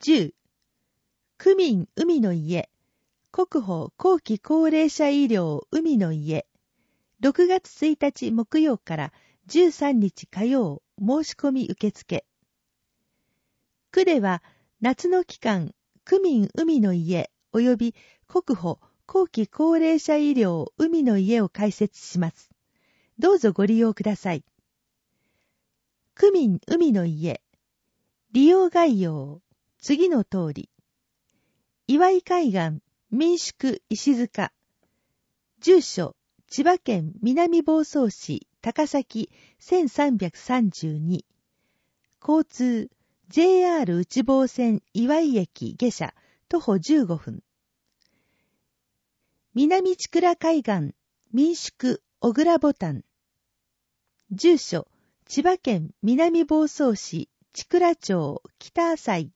10、区民海の家、国保後期高齢者医療海の家、6月1日木曜から13日火曜、申し込み受付。区では夏の期間、区民海の家及び国保後期高齢者医療海の家を開設します。どうぞご利用ください。区民海の家、利用概要、次の通り。岩井海岸、民宿石塚。住所、千葉県南房総市高崎1332。交通、JR 内房線岩井駅下車、徒歩15分。南千倉海岸、民宿小倉ボタン。住所、千葉県南房総市千倉町北浅井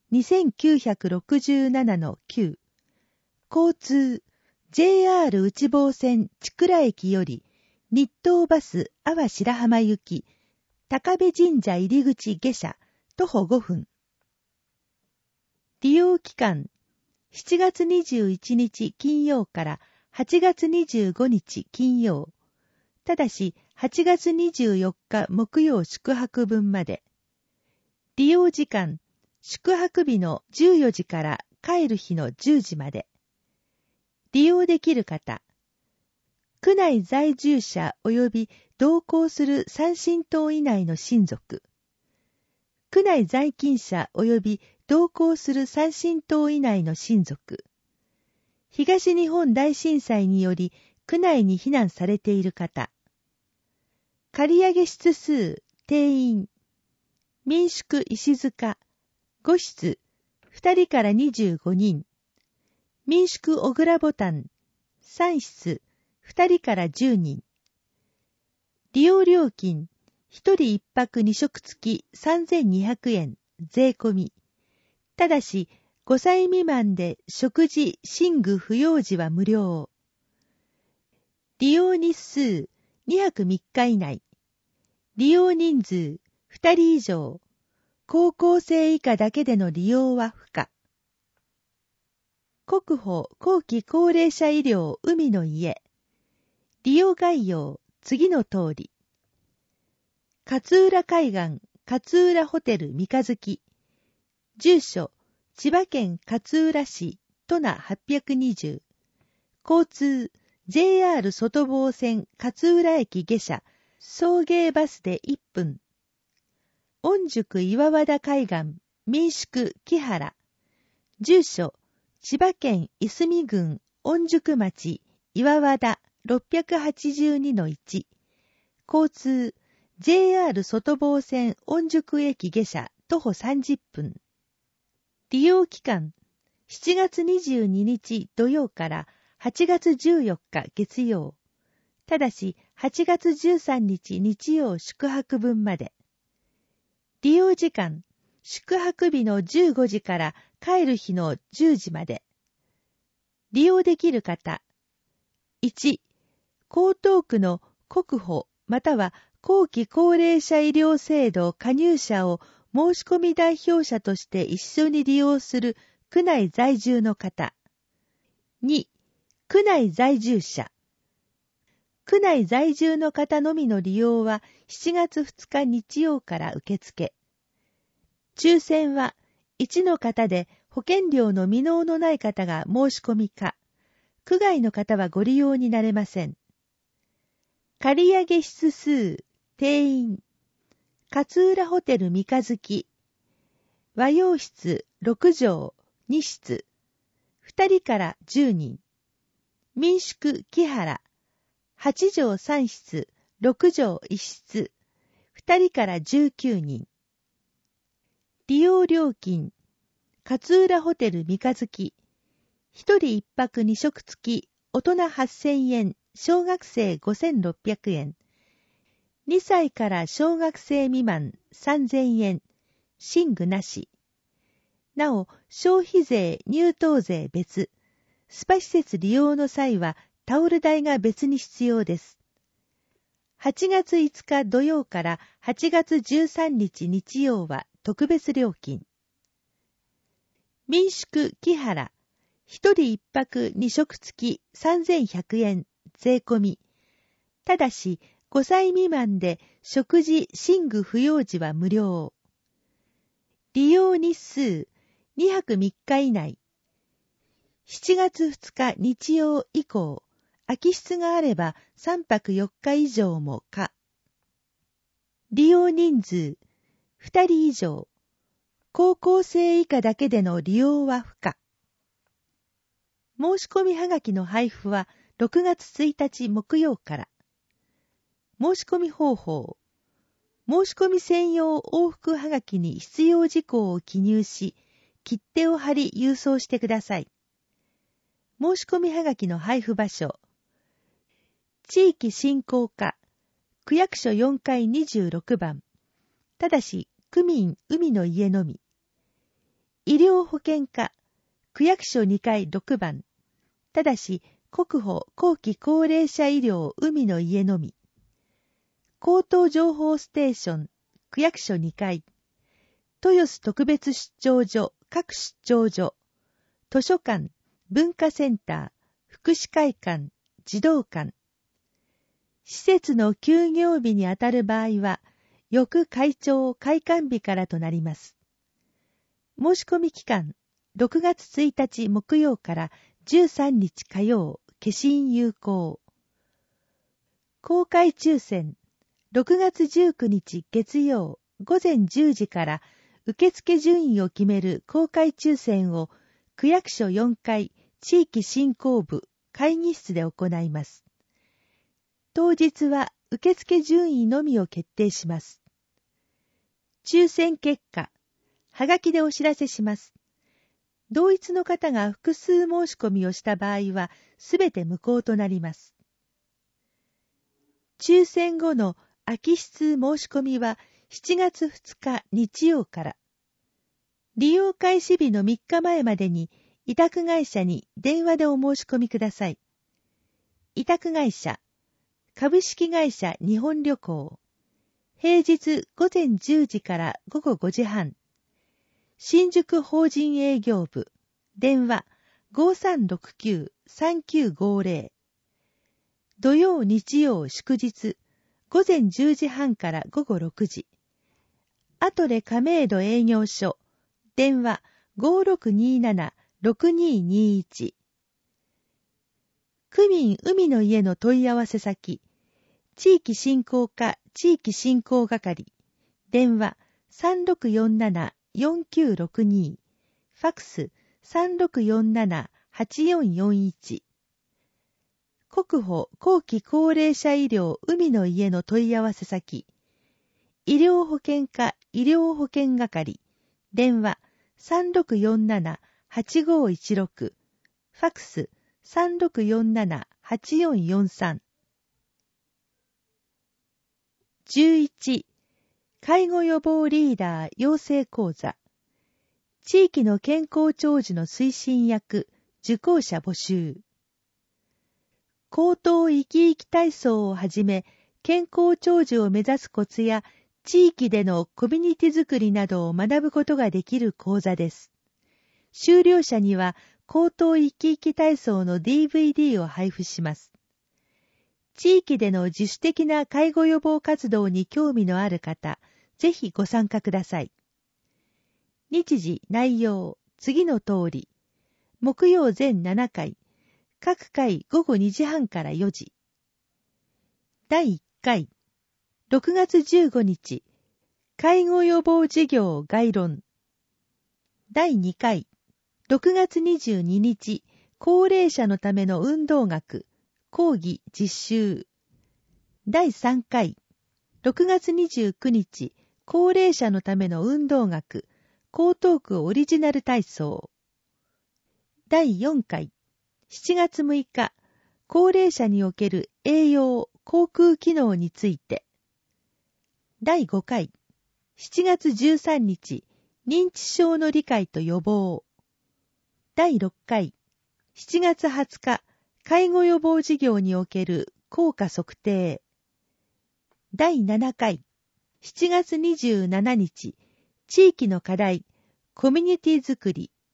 2967-9。交通、JR 内房線千倉駅より日東バス阿波白浜行き、高部神社入口下車、徒歩5分。利用期間、7月21日金曜から8月25日金曜。ただし、8月24日木曜宿泊分まで。利用時間、宿泊日の14時から帰る日の10時まで。利用できる方、区内在住者及び同行する3親等以内の親族、区内在勤者及び同行する3親等以内の親族、東日本大震災により区内に避難されている方、借上室数、定員、民宿石塚、5室、2人から25人、民宿小倉ボタン、3室、2人から10人。利用料金、1人1泊2食付き3200円、税込み。ただし、5歳未満で食事、寝具不要時は無料。利用日数、2泊3日以内。利用人数、2人以上。高校生以下だけでの利用は不可。国保後期高齢者医療海の家。利用概要、次の通り。勝浦海岸、勝浦ホテル三日月。住所、千葉県勝浦市、都名820。交通、JR 外房線勝浦駅下車、送迎バスで1分。御宿岩和田海岸、民宿木原。住所、千葉県いすみ郡御宿町岩和田 682-1。交通、JR 外房線御宿駅下車徒歩30分。利用期間、7月22日土曜から8月14日月曜。ただし、8月13日日曜宿泊分まで。利用時間、宿泊日の15時から帰る日の10時まで。利用できる方。1、江東区の国保または後期高齢者医療制度加入者を申し込み代表者として一緒に利用する区内在住の方。2、区内在住者。区内在住の方のみの利用は7月2日日曜から受付。抽選は1の方で保険料の未納のない方が申し込みか、区外の方はご利用になれません。借上室数、定員、勝浦ホテル三日月、和洋室6畳2室、2人から10人、民宿木原、8畳3室、6畳1室、2人から19人。利用料金、勝浦ホテル三日月、1人1泊2食付き、大人8000円、小学生5600円。2歳から小学生未満3000円、寝具なし。なお、消費税、入湯税別。スパ施設利用の際は、タオル代が別に必要です。8月5日土曜から8月13日日曜は特別料金。 民宿木原、一人一泊二食付き3100円税込み。ただし、5歳未満で食事・寝具不要時は無料。利用日数、2泊3日以内。7月2日日曜以降、空き室があれば3泊4日以上も可。利用人数、2人以上。高校生以下だけでの利用は不可。申し込みはがきの配布は6月1日木曜から。申し込み方法。申し込み専用往復はがきに必要事項を記入し、切手を貼り郵送してください。申し込みはがきの配布場所。地域振興課、区役所4階26番。ただし、区民海の家のみ。医療保険課、区役所2階6番。ただし、国保後期高齢者医療海の家のみ。口頭情報ステーション、区役所2階。豊洲特別出張所、各出張所。図書館、文化センター、福祉会館、児童館。施設の休業日にあたる場合は、翌会長開館日からとなります。申し込み期間、6月1日木曜から13日火曜、消印有効。公開抽選、6月19日月曜午前10時から受付順位を決める公開抽選を区役所4階地域振興部会議室で行います。当日は受付順位のみを決定します。抽選結果、はがきでお知らせします。同一の方が複数申し込みをした場合は、すべて無効となります。抽選後の空き室申し込みは7月2日日曜から。利用開始日の3日前までに委託会社に電話でお申し込みください。委託会社、株式会社日本旅行。平日午前10時から午後5時半。新宿法人営業部。電話 5369-3950。土曜日曜祝日。午前10時半から午後6時。アトレ亀戸営業所。電話 5627-6221。区民海の家の問い合わせ先。地域振興課地域振興係。電話 3647-4962。ファクス 3647-8441。国保後期高齢者医療海の家の問い合わせ先。医療保険課医療保険係。電話 3647-8516。ファクス 3647-8443。11. 介護予防リーダー養成講座。地域の健康長寿の推進役、受講者募集。口頭生き生き体操をはじめ、健康長寿を目指すコツや、地域でのコミュニティづくりなどを学ぶことができる講座です。修了者には、口頭生き生き体操の DVD を配布します。地域での自主的な介護予防活動に興味のある方、ぜひご参加ください。日時、内容、次の通り。木曜全7回。各回午後2時半から4時。第1回。6月15日。介護予防事業概論。第2回。6月22日。高齢者のための運動学。講義実習。第3回。6月29日。高齢者のための運動学。江東区オリジナル体操。第4回。7月6日。高齢者における栄養、口腔機能について。第5回。7月13日。認知症の理解と予防。第6回。7月20日。介護予防事業における効果測定。第7回。7月27日。地域の課題、コミュニティづくり、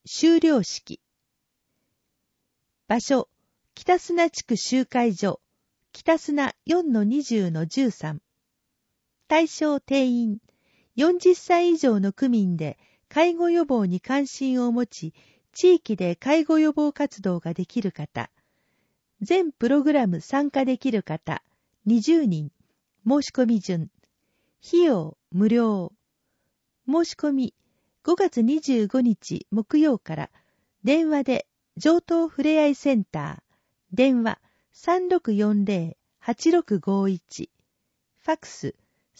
修了式。場所、北砂地区集会所、北砂 4-20-13。対象定員、40歳以上の区民で介護予防に関心を持ち、地域で介護予防活動ができる方、全プログラム参加できる方、20人、申し込み順。費用、無料。申し込み、5月25日木曜から、電話で、上東ふれあいセンター、電話 3640-8651、ファクス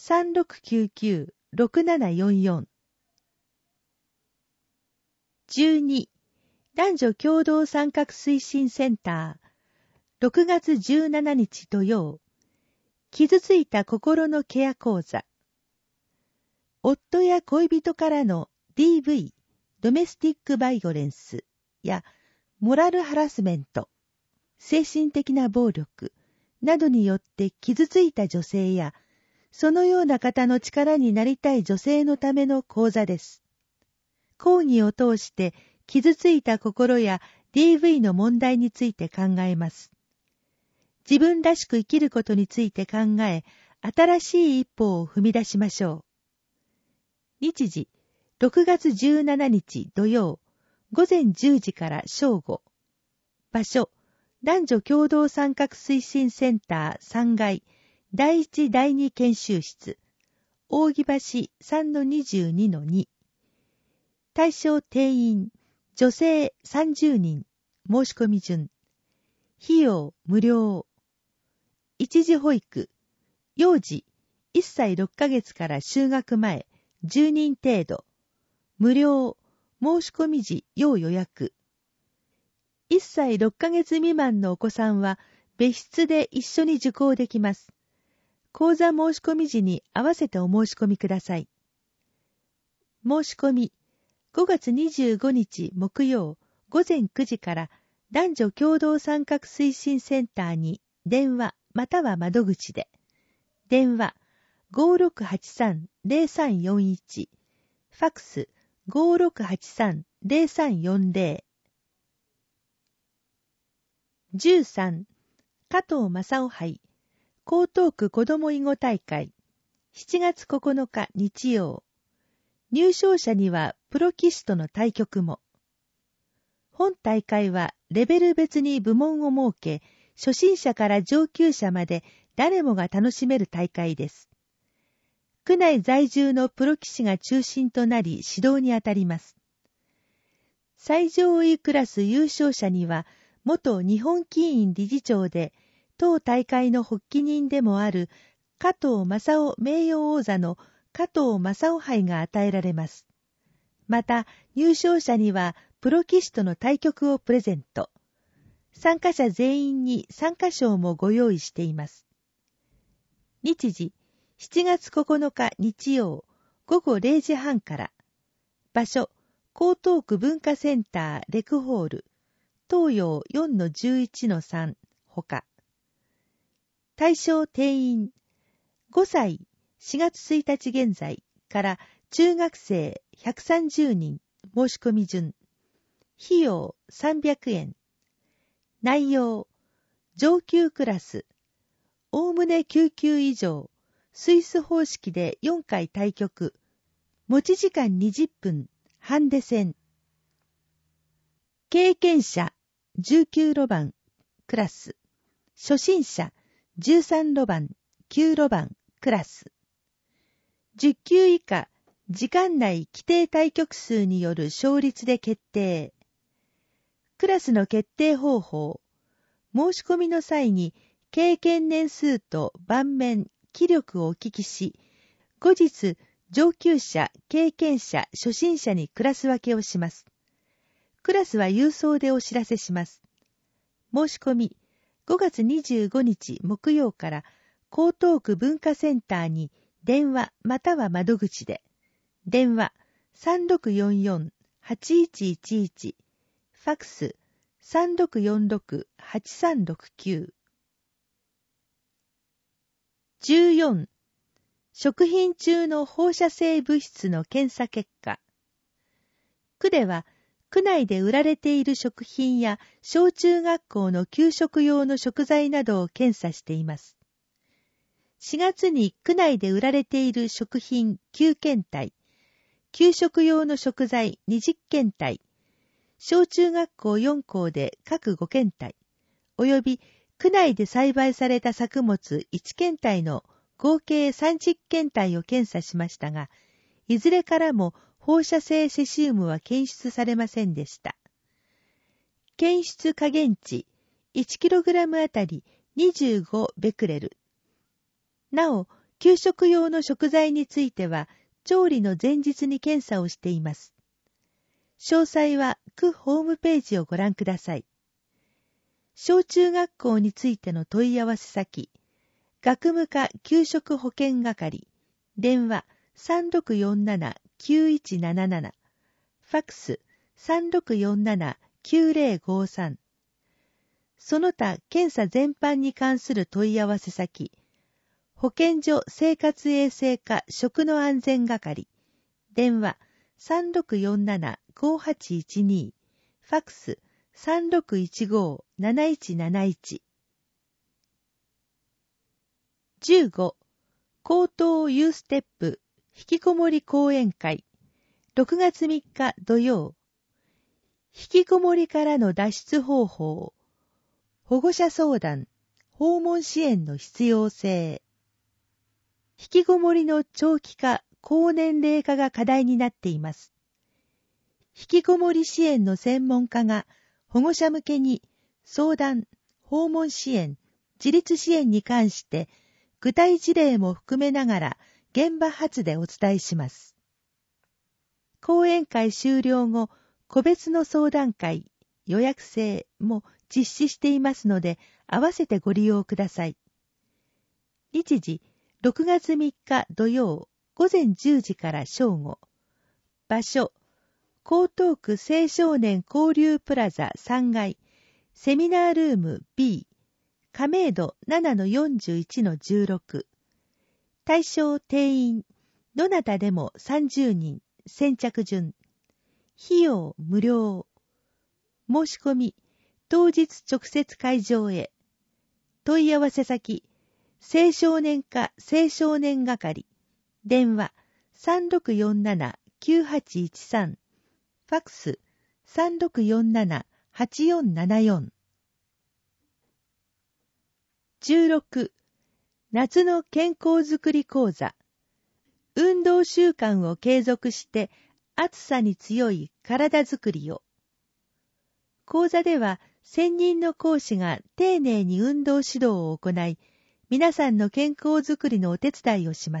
3699-6744。12、男女共同参画推進センター、6月17日土曜、傷ついた心のケア講座。夫や恋人からの DV、ドメスティックバイオレンスやモラルハラスメント、精神的な暴力などによって傷ついた女性や、そのような方の力になりたい女性のための講座です。講義を通して傷ついた心や DV の問題について考えます。自分らしく生きることについて考え、新しい一歩を踏み出しましょう。日時、6月17日土曜、午前10時から正午。場所、男女共同参画推進センター3階、第1第2研修室、扇橋 3-22-2。対象定員、女性30人、申し込み順。費用無料。一時保育、幼児1歳6ヶ月から就学前10人程度。無料、申し込み時要予約。1歳6ヶ月未満のお子さんは別室で一緒に受講できます。講座申し込み時に合わせてお申し込みください。申し込み、5月25日木曜午前9時から男女共同参画推進センターに電話または窓口で。電話 5683-0341、ファクス 5683-0340。13、加藤正夫杯、江東区子ども囲碁大会、7月9日日曜。入賞者にはプロ棋士との対局も。本大会はレベル別に部門を設け、初心者から上級者まで誰もが楽しめる大会です。区内在住のプロ棋士が中心となり指導にあたります。最上位クラス優勝者には、元日本棋院理事長で、当大会の発起人でもある加藤正夫名誉王座の加藤正夫杯が与えられます。また、入賞者にはプロ棋士との対局をプレゼント。参加者全員に参加賞もご用意しています。日時、7月9日日曜、午後0時半から。場所、江東区文化センターレクホール、東洋 4-11-3 ほか。対象定員、5歳4月1日現在から中学生130人申し込み順。費用300円。内容、上級クラス、おおむね9級以上、スイス方式で4回対局、持ち時間20分、ハンデ戦。経験者、19路番、クラス。初心者、13路番、9路番、クラス。10級以下、時間内規定対局数による勝率で決定。クラスの決定方法。申し込みの際に、経験年数と盤面、棋力をお聞きし、後日、上級者、経験者、初心者にクラス分けをします。クラスは郵送でお知らせします。申し込み、5月25日木曜から江東区文化センターに電話または窓口で。電話 3644-8111、ファクス 3646-8369。14、食品中の放射性物質の検査結果。区では区内で売られている食品や小中学校の給食用の食材などを検査しています。4月に区内で売られている食品9検体、給食用の食材20検体、小中学校4校で各5検体、および区内で栽培された作物1検体の合計30検体を検査しましたが、いずれからも放射性セシウムは検出されませんでした。検出下限値 1kg あたり25ベクレル。なお、給食用の食材については、調理の前日に検査をしています。詳細は区ホームページをご覧ください。小中学校についての問い合わせ先、学務課給食保健係、電話3647-9177、ファックス3647-9053。その他検査全般に関する問い合わせ先、保健所生活衛生課食の安全係、電話3647-5812、ファックス3615-7171。15. 高等ユーステップ引きこもり講演会6月3日土曜。引きこもりからの脱出方法、保護者相談、訪問支援の必要性。引きこもりの長期化、高年齢化が課題になっています。引きこもり支援の専門家が保護者向けに相談、訪問支援、自立支援に関して具体事例も含めながら現場発でお伝えします。講演会終了後、個別の相談会、予約制も実施していますので、合わせてご利用ください。日時、6月3日土曜、午前10時から正午。場所、江東区青少年交流プラザ3階、セミナールーム B、亀戸 7-41-16。対象定員、どなたでも30人、先着順。費用無料。申し込み、当日直接会場へ。問い合わせ先、青少年課青少年係。電話3647-9813。ファックス3647-8474。16. 夏の健康づくり講座。運動習慣を継続して暑さに強い体づくりを。講座では専任の講師が丁寧に運動指導を行い、皆さんの健康づくりのお手伝いをします。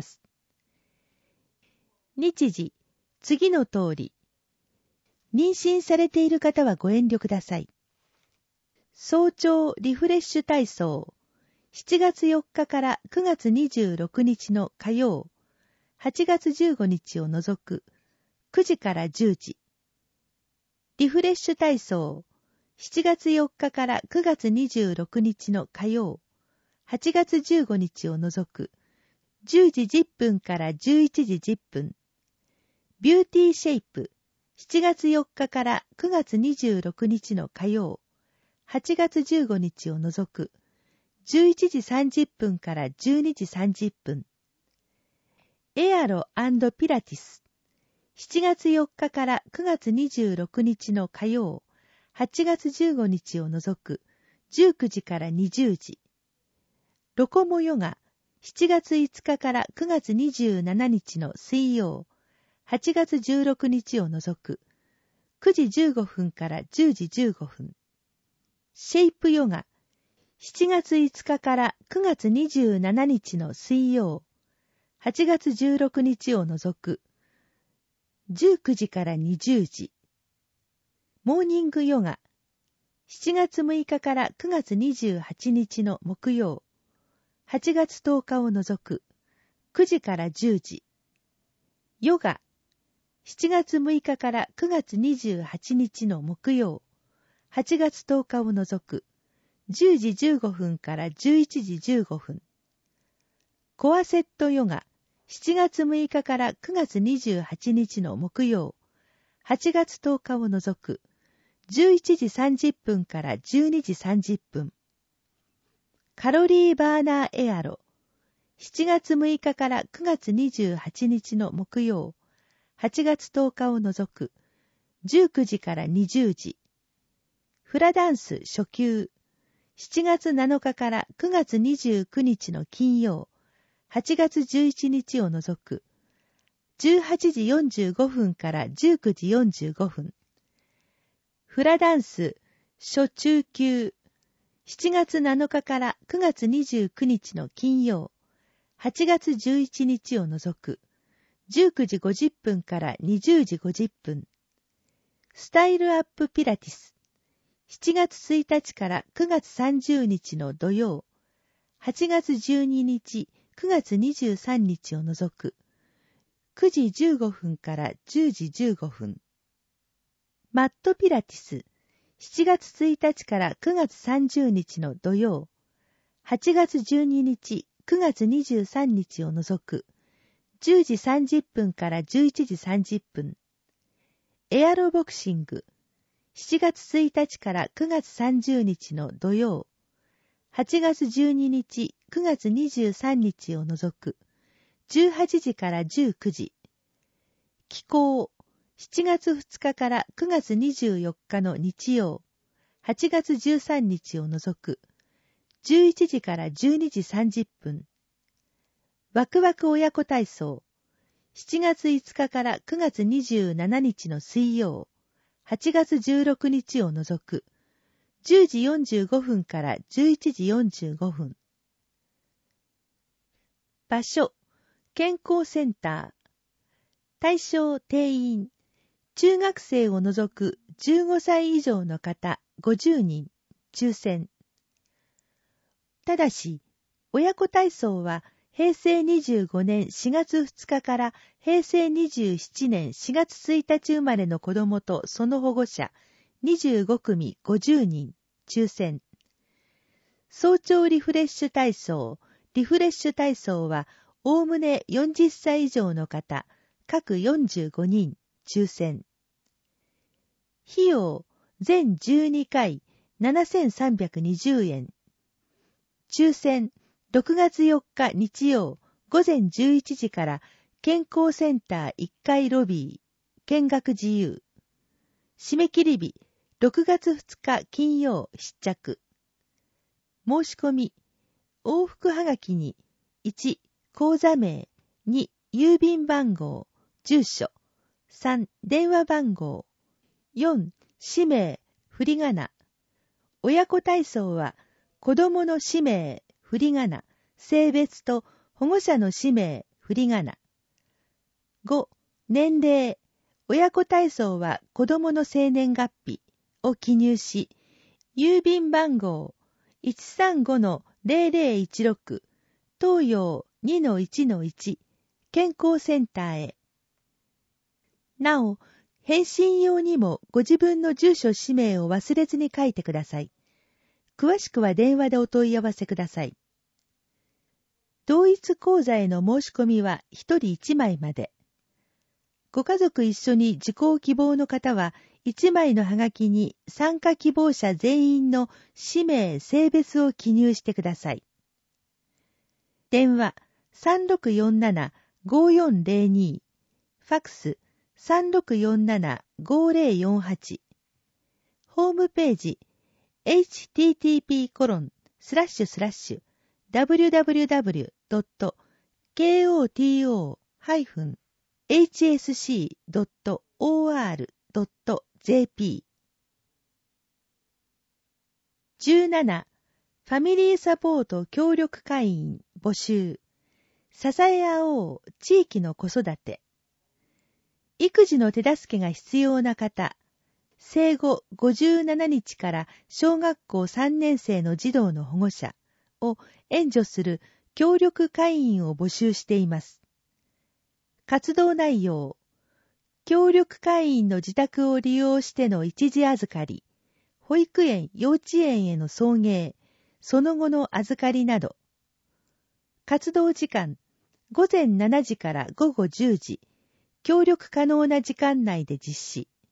日時、次の通り。妊娠されている方はご遠慮ください。早朝リフレッシュ体操。7月4日から9月26日の火曜、8月15日を除く9時から10時。リフレッシュ体操。7月4日から9月26日の火曜、8月15日を除く10時10分から11時10分。ビューティーシェイプ。7月4日から9月26日の火曜、8月15日を除く11時30分から12時30分。エアロ&ピラティス。7月4日から9月26日の火曜、8月15日を除く19時から20時。ロコモヨガ。7月5日から9月27日の水曜、8月16日を除く9時15分から10時15分。シェイプヨガ。7月5日から9月27日の水曜、8月16日を除く19時から20時。モーニングヨガ。7月6日から9月28日の木曜、8月10日を除く9時から10時。ヨガ。7月6日から9月28日の木曜、8月10日を除く10時15分から11時15分。コアセットヨガ。7月6日から9月28日の木曜、 8月10日を除く11時30分から12時30分。カロリーバーナーエアロ、7月6日から9月28日の木曜、8月10日を除く19時から20時。フラダンス初級、7月7日から9月29日の金曜、8月11日を除く18時45分から19時45分。フラダンス初中級、7月7日から9月29日の金曜、8月11日を除く19時50分から20時50分。スタイルアップピラティス、7月1日から9月30日の土曜、8月12日、9月23日を除く9時15分から10時15分。マットピラティス、7月1日から9月30日の土曜、8月12日、9月23日を除く10時30分から11時30分。エアロボクシング、7月1日から9月30日の土曜、8月12日、9月23日を除く18時から19時。気候、7月2日から9月24日の日曜、8月13日を除く11時から12時30分。ワクワク親子体操、7月5日から9月27日の水曜、8月16日を除く10時45分から11時45分。場所、健康センター。対象定員、中学生を除く15歳以上の方50人、抽選。ただし、親子体操は平成25年4月2日から平成27年4月1日生まれの子どもとその保護者25組50人、抽選。早朝リフレッシュ体操、リフレッシュ体操はおおむね40歳以上の方、各45人、抽選。費用、全12回、7320円。抽選、6月4日日曜、午前11時から健康センター1階ロビー、見学自由。締め切り日、6月2日金曜必着。申し込み、往復はがきに、1、口座名、2、郵便番号、住所、3、電話番号、4、氏名、振り仮名。親子体操は、子供の氏名、振り仮名、性別と保護者の氏名、振り仮名。5、年齢。親子体操は子供の生年月日を記入し、郵便番号 135-0016 東洋 2-1-1 健康センターへ。なお、返信用にもご自分の住所氏名を忘れずに書いてください。詳しくは電話でお問い合わせください。同一口座への申し込みは1人1枚まで。ご家族一緒に受講希望の方は、1枚のはがきに参加希望者全員の氏名、性別を記入してください。電話3647-5402、ファクス3647-5048。ホームページ http://www.koto-hsc.or.jp。 17. ファミリーサポート協力会員募集。支え合おう地域の子育て。育児の手助けが必要な方、生後57日から小学校3年生の児童の保護者を援助する協力会員を募集しています。活動内容、協力会員の自宅を利用しての一時預かり、保育園・幼稚園への送迎、その後の預かりなど。活動時間、午前7時から午後10時、協力可能な時間内で実施。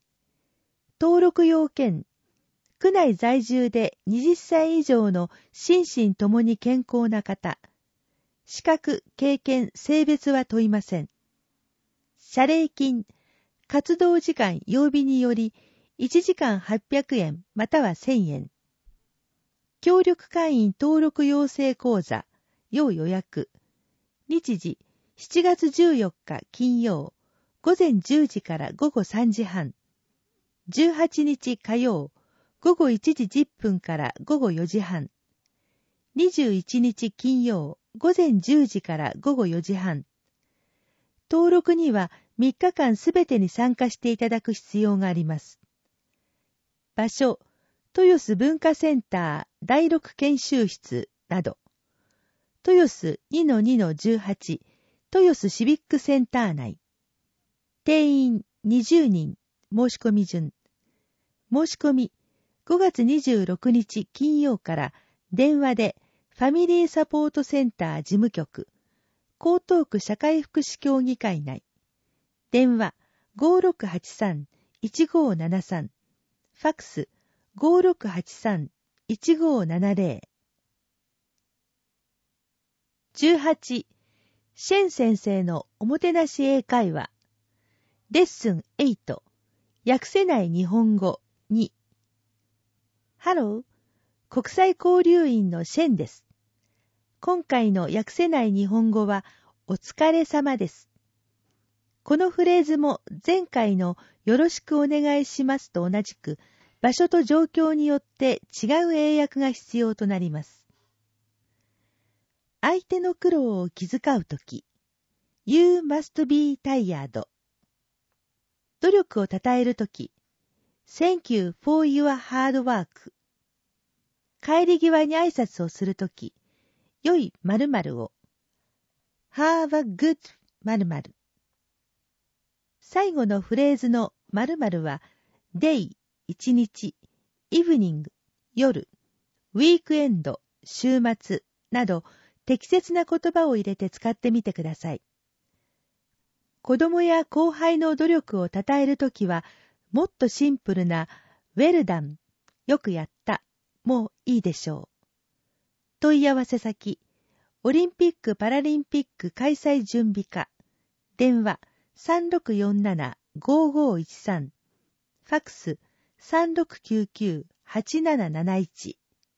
登録要件、区内在住で20歳以上の心身ともに健康な方、資格、経験、性別は問いません。謝礼金、活動時間曜日により1時間800円または1000円。協力会員登録養成講座、要予約。日時、7月14日金曜、午前10時から午後3時半。18日火曜、午後1時10分から午後4時半。21日金曜、午前10時から午後4時半。登録には3日間すべてに参加していただく必要があります。場所、豊洲文化センター第6研修室など、豊洲 2-2-18 豊洲シビックセンター内。定員20人、申し込み順。申し込み、5月26日金曜から電話でファミリーサポートセンター事務局、江東区社会福祉協議会内。電話 5683-1573。ファックス 5683-1570。18. シェン先生のおもてなし英会話。レッスン8。訳せない日本語2。ハロー、国際交流員のシェンです。今回の訳せない日本語はお疲れ様です。このフレーズも前回のよろしくお願いしますと同じく場所と状況によって違う英訳が必要となります。相手の苦労を気遣うとき、You must be tired。努力を称えるとき、Thank you for your hard work。帰り際に挨拶をするとき、良い〇〇を。Have a good 〇〇。最後のフレーズの〇〇は、day 一日、evening 夜、weekend 週末など適切な言葉を入れて使ってみてください。子供や後輩の努力を称えるときは、もっとシンプルな well done よくやったもいいでしょう。問い合わせ先、オリンピック・パラリンピック開催準備課、電話 3647-5513、ファックス 3699-8771。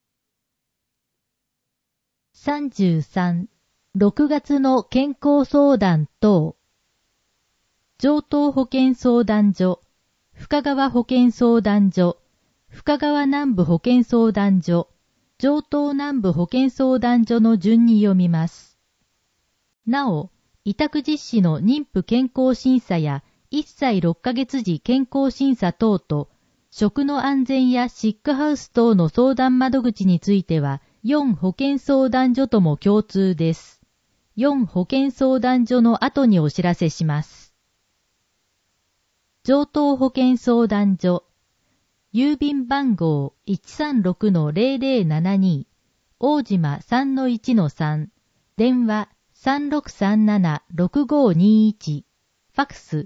33、6月の健康相談等。城東保健相談所、深川保健相談所、深川南部保健相談所、城東南部保健相談所の順に読みます。なお、委託実施の妊婦健康審査や1歳6ヶ月時健康審査等と、食の安全やシックハウス等の相談窓口については、4保健相談所とも共通です。4保健相談所の後にお知らせします。城東保健相談所、郵便番号 136-0072、大島 3-1-3、電話 3637-6521、ファクス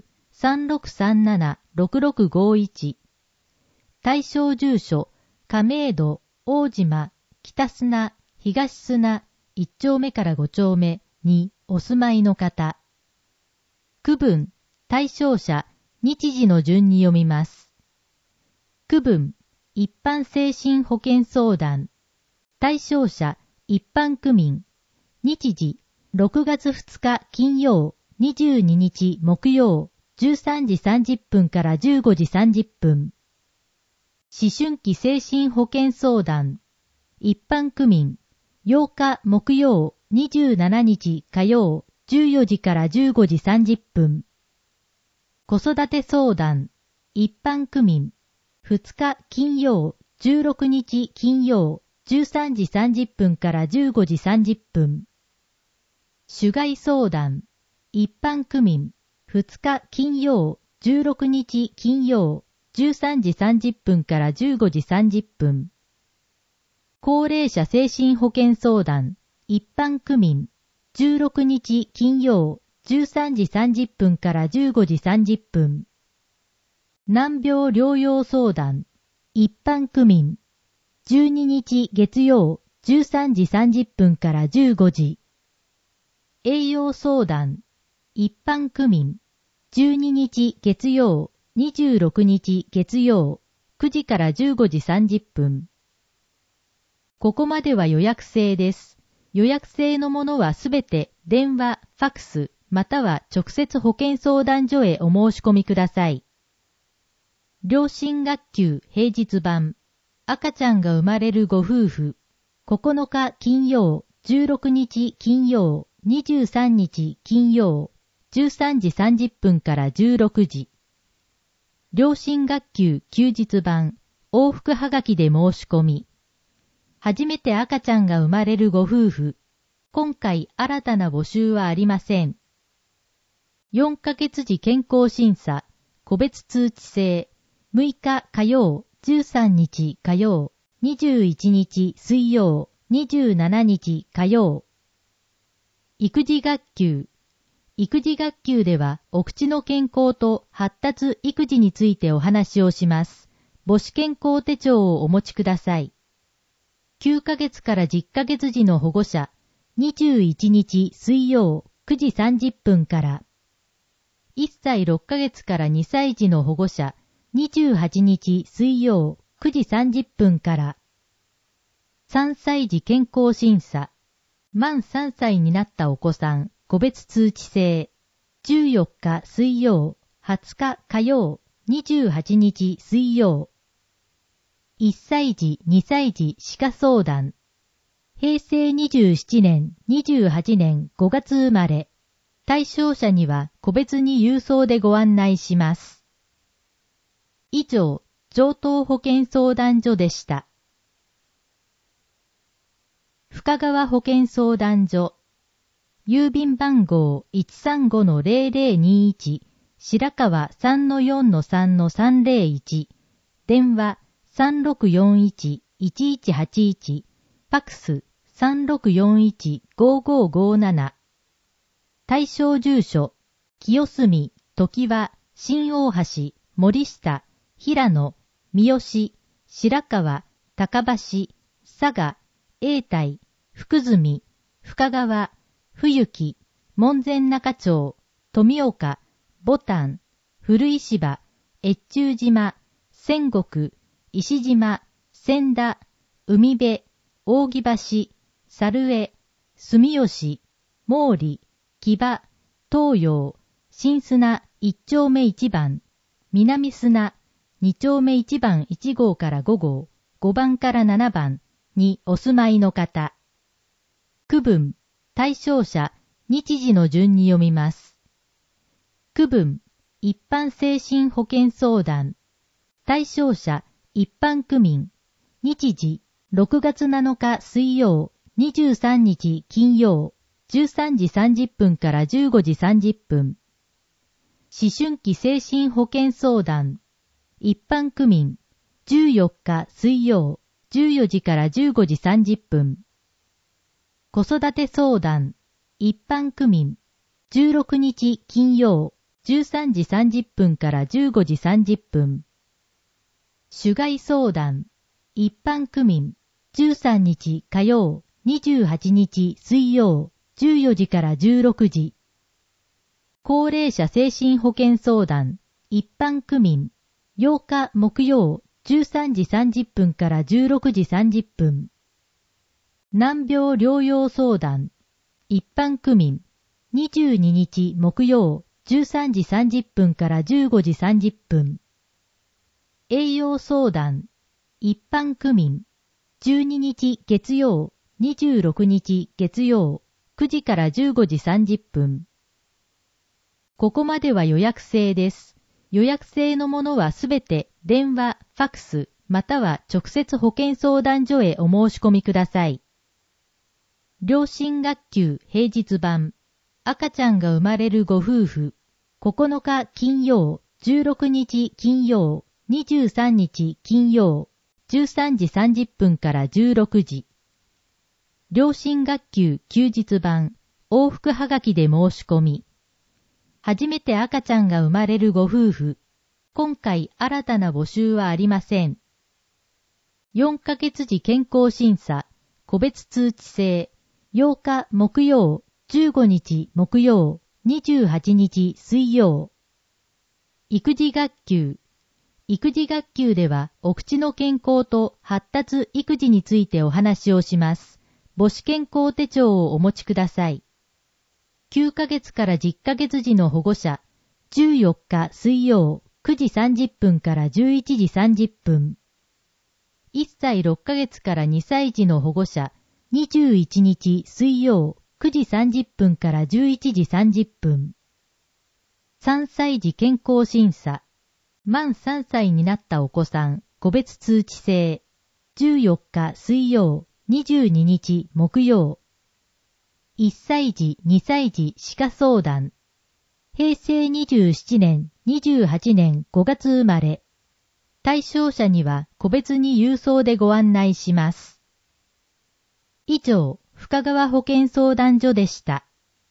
3637-6651。対象住所、亀戸、大島、北砂、東砂、1丁目から5丁目にお住まいの方。区分、対象者、日時の順に読みます。区分、一般精神保健相談。対象者、一般区民。日時、6月2日金曜、22日木曜、13時30分から15時30分。思春期精神保健相談。一般区民。8日木曜、27日火曜、14時から15時30分。子育て相談。一般区民。2日金曜、16日金曜、13時30分から15時30分。種害相談。一般区民。2日金曜、16日金曜、13時30分から15時30分。高齢者精神保健相談。一般区民。16日金曜、13時30分から15時30分。 難病療養相談一般区民12日月曜13時30分から15時。栄養相談一般区民12日月曜26日月曜9時から15時30分。ここまでは予約制です。予約制のものはすべて電話、ファクス、または直接保健相談所へお申し込みください。両親学級平日版。赤ちゃんが生まれるご夫婦。9日金曜、16日金曜、23日金曜、13時30分から16時。両親学級休日版。往復はがきで申し込み。初めて赤ちゃんが生まれるご夫婦。今回新たな募集はありません。4ヶ月時健康審査、個別通知制、6日火曜、13日火曜、21日水曜、27日火曜。育児学級。育児学級では、お口の健康と発達育児についてお話をします。母子健康手帳をお持ちください。9ヶ月から10ヶ月時の保護者、21日水曜9時30分から。1歳6ヶ月から2歳児の保護者、28日水曜9時30分から。3歳児健康審査。満3歳になったお子さん、個別通知制。14日水曜、20日火曜、28日水曜。1歳児、2歳児歯科相談。平成27年、28年5月生まれ。対象者には個別に郵送でご案内します。以上、上東保健相談所でした。深川保健相談所。郵便番号 135-0021 白川 3-4-3-301 電話3641-1181 ファクス 3641-5557 対象住所清澄、常盤、新大橋、森下、平野、三好、白川、高橋、佐賀、永代、福住、深川、冬木、門前仲町、富岡、牡丹、古石場、越中島、仙石、石島、千田、海辺、扇橋、猿江、住吉、毛利、木場、東洋、新砂1丁目1番、南砂2丁目1番1号から5号、5番から7番にお住まいの方。区分、対象者、日時の順に読みます。区分、一般精神保健相談。対象者、一般区民。日時、6月7日水曜、23日金曜、13時30分から15時30分。思春期精神保健相談。一般区民。14日水曜、14時から15時30分。子育て相談。一般区民。16日金曜、13時30分から15時30分。種害相談。一般区民。13日火曜、28日水曜、14時から16時。高齢者精神保健相談。一般区民。8日木曜、13時30分から16時30分。難病療養相談。一般区民。22日木曜、13時30分から15時30分。栄養相談。一般区民。12日月曜、26日月曜、9時から15時30分。ここまでは予約制です。予約制のものはすべて電話、ファクス、または直接保健相談所へお申し込みください。両親学級平日版。赤ちゃんが生まれるご夫婦。9日金曜、16日金曜、23日金曜、13時30分から16時。両親学級休日版。往復はがきで申し込み。初めて赤ちゃんが生まれるご夫婦。 今回新たな募集はありません。4ヶ月時健康審査、個別通知制、8日木曜、15日木曜、28日水曜。育児学級。育児学級では、お口の健康と発達育児についてお話をします。母子健康手帳をお持ちください。9ヶ月から10ヶ月時の保護者、14日水曜、9時30分から11時30分。1歳6ヶ月から2歳児の保護者、21日水曜、9時30分から11時30分。3歳児健康審査。満3歳になったお子さん、個別通知制。14日水曜、22日木曜。1歳児、2歳児歯科相談。平成27年、28年5月生まれ。対象者には個別に郵送でご案内します。以上、深川保健相談所でした。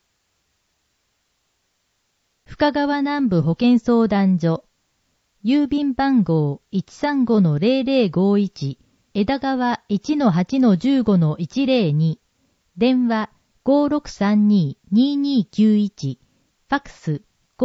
深川南部保健相談所。郵便番号 135-0051 枝川 1-8-15-102 電話 5632-2291 ファクス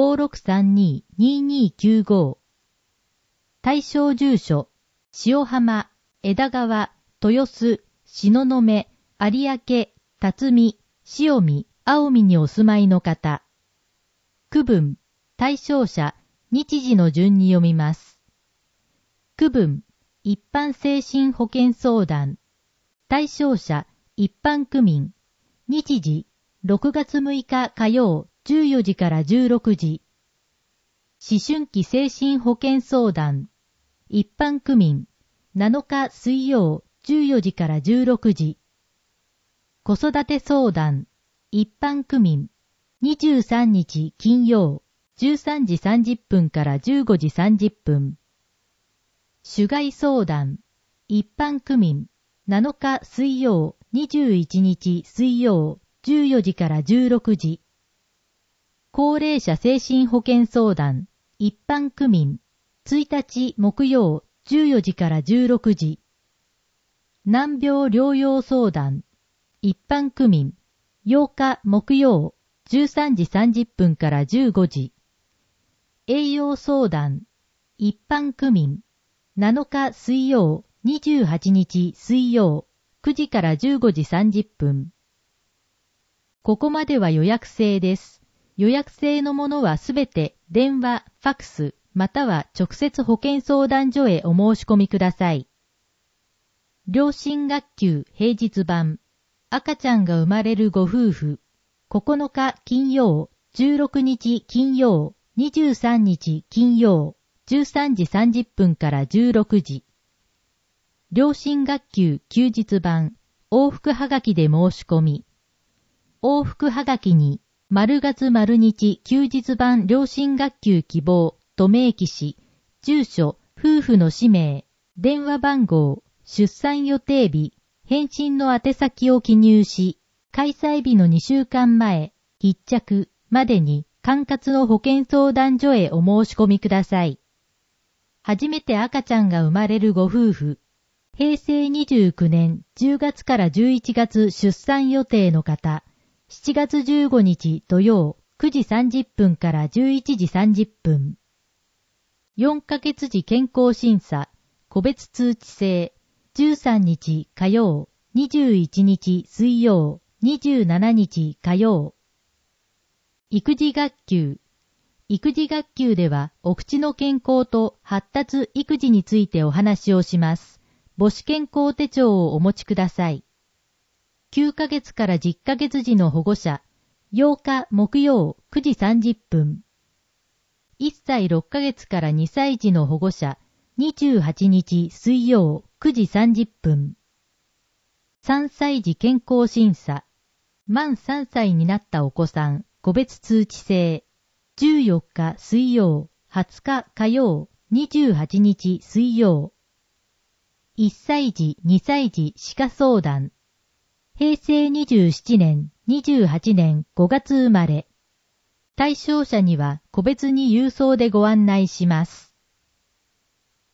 5632-2295 対象住所塩浜、枝川、豊洲、東雲、有明、辰巳、塩見、青海にお住まいの方。区分、対象者、日時の順に読みます。区分、一般精神保健相談。対象者、一般区民。日時、6月6日火曜、14時から16時。思春期精神保健相談。一般区民。7日水曜、14時から16時。子育て相談。一般区民。23日金曜。13時30分から15時30分。種害相談。一般区民。7日水曜、21日水曜、14時から16時。高齢者精神保健相談。一般区民。1日木曜、14時から16時。難病療養相談。一般区民。8日木曜、13時30分から15時。栄養相談。一般区民。7日水曜、28日水曜、9時から15時30分。ここまでは予約制です。予約制のものはすべて電話、ファクス、または直接保健相談所へお申し込みください。両親学級平日版。赤ちゃんが生まれるご夫婦。9日金曜、16日金曜、23日金曜、13時30分から16時。両親学級休日版、往復はがきで申し込み。往復はがきに、丸月丸日休日版両親学級希望と明記し、住所、夫婦の氏名、電話番号、出産予定日、返信の宛先を記入し、開催日の2週間前、必着までに、管轄の保健相談所へお申し込みください。初めて赤ちゃんが生まれるご夫婦。平成29年10月から11月出産予定の方。7月15日土曜9時30分から11時30分。4ヶ月時健康審査。個別通知制。13日火曜、21日水曜、27日火曜。育児学級。育児学級では、お口の健康と発達育児についてお話をします。母子健康手帳をお持ちください。9ヶ月から10ヶ月時の保護者、8日木曜9時30分。1歳6ヶ月から2歳児の保護者、28日水曜9時30分。3歳児健康審査。満3歳になったお子さん、個別通知制。14日水曜、20日火曜、28日水曜。1歳児、2歳児歯科相談。平成27年、28年5月生まれ。対象者には個別に郵送でご案内します。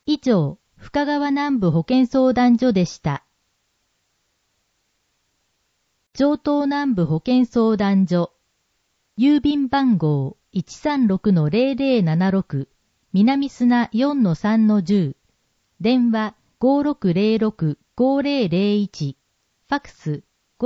以上、深川南部保健相談所でした。城東南部保健相談所、郵便番号 136-0076、南砂 4-3-10、電話 5606-5001、ファクス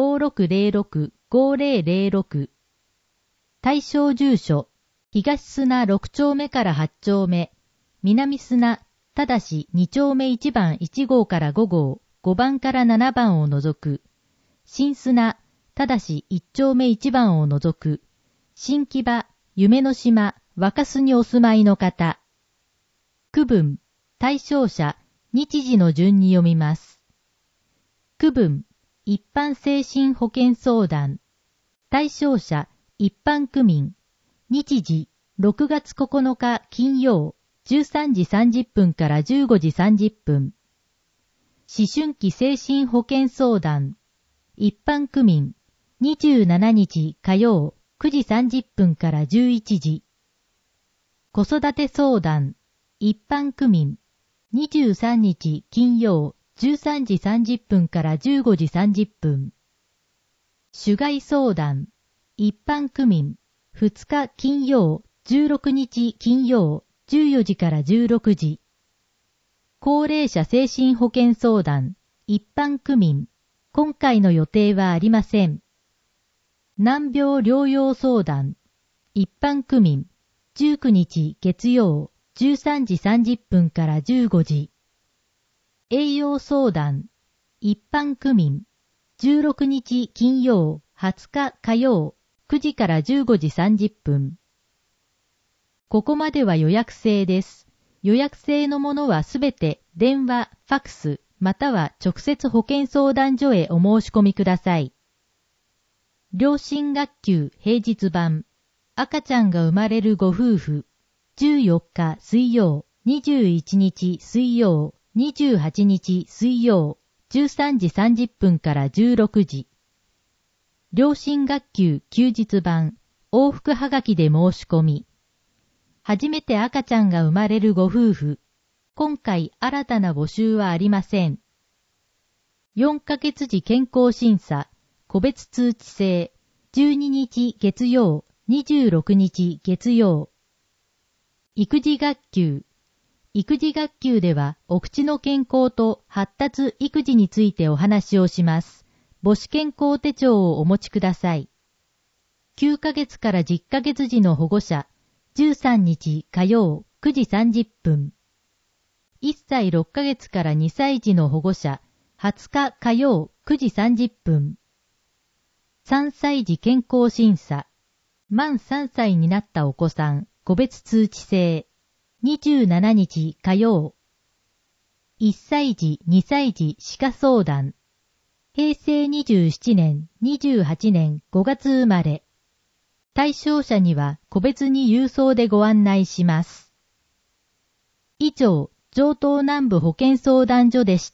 5606-5006、対象住所、東砂6丁目から8丁目、南砂、ただし2丁目1番1号から5号、5番から7番を除く、新砂、ただし1丁目1番を除く、新木場、夢の島、若洲にお住まいの方。区分、対象者、日時の順に読みます。区分、一般精神保健相談。対象者、一般区民。日時、6月9日金曜、13時30分から15時30分。思春期精神保健相談。一般区民。27日火曜、9時30分から11時。子育て相談。一般区民。23日金曜、13時30分から15時30分。種害相談。一般区民。2日金曜、16日金曜、14時から16時。高齢者精神保健相談。一般区民。今回の予定はありません。難病療養相談。一般区民。19日月曜、13時30分から15時。栄養相談。一般区民。16日金曜、20日火曜、9時から15時30分。ここまでは予約制です。予約制のものはすべて電話、ファクス、または直接保健相談所へお申し込みください。両親学級平日版。赤ちゃんが生まれるご夫婦。14日水曜、21日水曜、28日水曜、13時30分から16時。両親学級休日版。往復はがきで申し込み。初めて赤ちゃんが生まれるご夫婦。今回新たな募集はありません。4ヶ月時健康審査。個別通知制。12日月曜、26日月曜。育児学級。育児学級ではお口の健康と発達育児についてお話をします。母子健康手帳をお持ちください。9ヶ月から10ヶ月時の保護者。13日火曜、9時30分。1歳6ヶ月から2歳児の保護者。20日火曜、9時30分。3歳児健康審査。満3歳になったお子さん、個別通知制。27日火曜。1歳児、2歳児歯科相談。平成27年、28年5月生まれ。対象者には個別に郵送でご案内します。以上、城東南部保健相談所でした。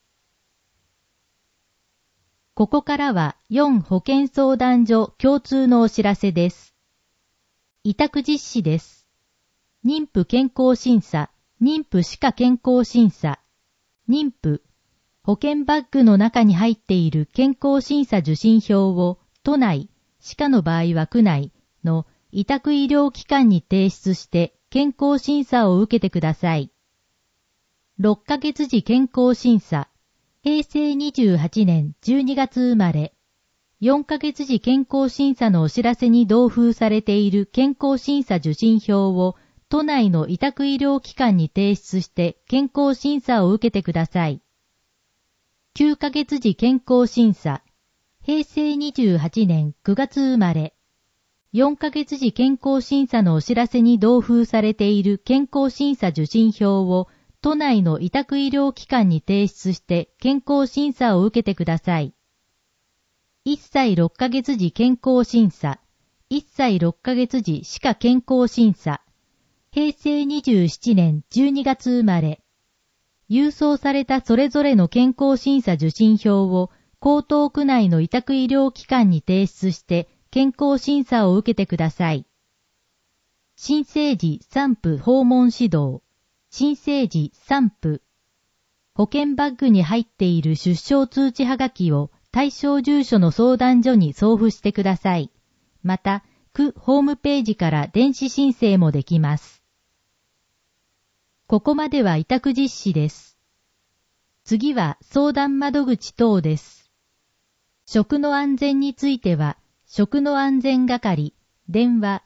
ここからは4保健相談所共通のお知らせです。委託実施です。妊婦健康審査、妊婦歯科健康審査、妊婦、保健バッグの中に入っている健康審査受診票を都内、歯科の場合は区内の委託医療機関に提出して健康審査を受けてください。6ヶ月時健康審査、平成28年12月生まれ、4ヶ月時健康審査のお知らせに同封されている健康審査受診票を都内の委託医療機関に提出して健康審査を受けてください。9ヶ月時健康審査、平成28年9月生まれ、4ヶ月時健康審査のお知らせに同封されている健康審査受診票を都内の委託医療機関に提出して健康審査を受けてください。1歳6ヶ月時健康審査、1歳6ヶ月時歯科健康審査、平成27年12月生まれ、郵送されたそれぞれの健康審査受診票を江東区内の委託医療機関に提出して健康審査を受けてください。新生児産婦訪問指導、 新生児散布。保険バッグに入っている出生通知はがきを対象住所の相談所に送付してください。また、区ホームページから電子申請もできます。ここまでは委託実施です。次は相談窓口等です。食の安全については、食の安全係、電話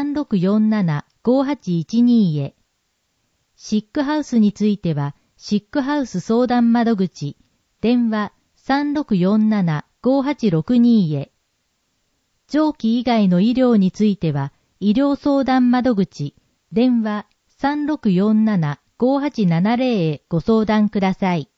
3647-5812 へ。シックハウスについては、シックハウス相談窓口、電話 3647-5862 へ。長期以外の医療については、医療相談窓口、電話 3647-5870 へご相談ください。